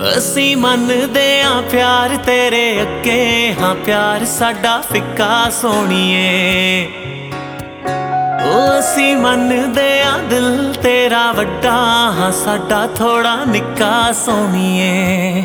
ਅਸੀਂ ਮੰਨਦੇ ਆਂ प्यार तेरे अगे, हाँ प्यार साडा फिक्का सोणीए। ਅਸੀਂ ਮੰਨਦੇ ਆਂ दिल तेरा वड्डा, हाँ साडा थोड़ा निक्का सोणीए।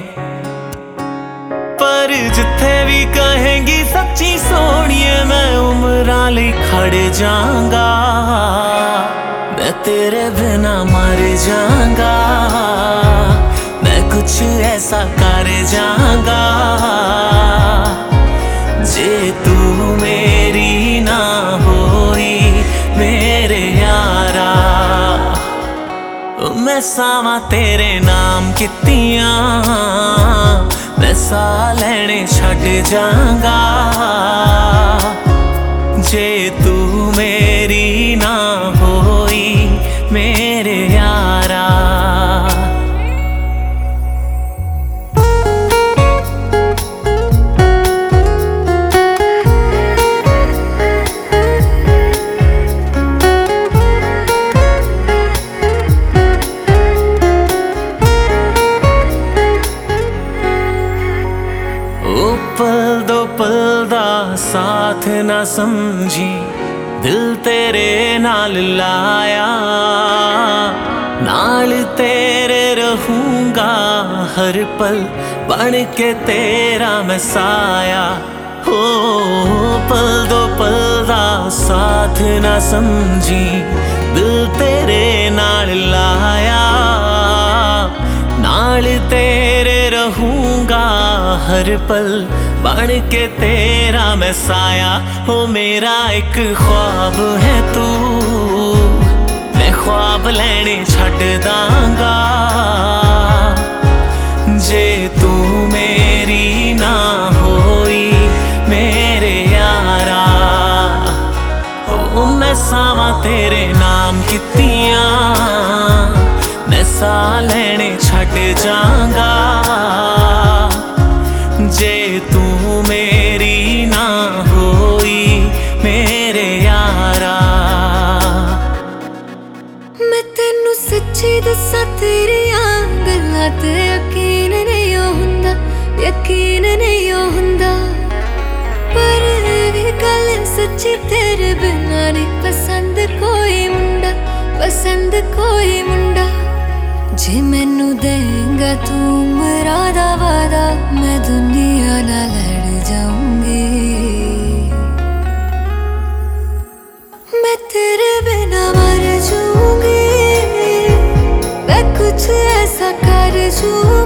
पर जिथे भी कहेंगी सच्ची सोणीए, मैं उमरां लई खड़ जांगा, मैं तेरे बिना मर जांगा, मैं कुछ ऐसा कर जांगा जे तू मेरी ना होई मेरे यारा। मैं सावां तेरे नाम कित्तियां, मैं सा लैणे छड्ड जांगा जे तू मेरी ना होई मेरे यारा। पल दो पल दा साथ ना समझी, दिल तेरे नाल लाया, नाल तेरे रहूंगा हर पल, बन के तेरा मैं साया। हो पल दो पल दा साथ ना समझी, दिल तेरे नाल लाया, नाल तेरे रहूंगा हर पल, बन के तेरा मैं साया। हो मेरा एक ख्वाब है तू, मैं ख्वाब लैणे छड्ड दांगा जे तू मेरी ना होई मेरे यारा। ओ मैं सावां तेरे नाम कित्तियां, मैं सा लैणे छड्ड जांगा जे तू मेरी ना होई मेरे यारा। मैं तेनू सच्ची दस्सां तेरियां गल्लां ते यकीन नहीं हुंदा, यकीन नहीं हुंदा, पर भी गल सच्ची तेरे बिना नहीं पसंद कोई मुंडा, पसंद कोई मुंडा। जे मैनू देंगा तू उमरा दा वादा, मैं दुनिया नाल लड़ जाऊंगी, मैं तेरे बिना मर जाऊंगी, मैं कुछ ऐसा कर जाऊंगी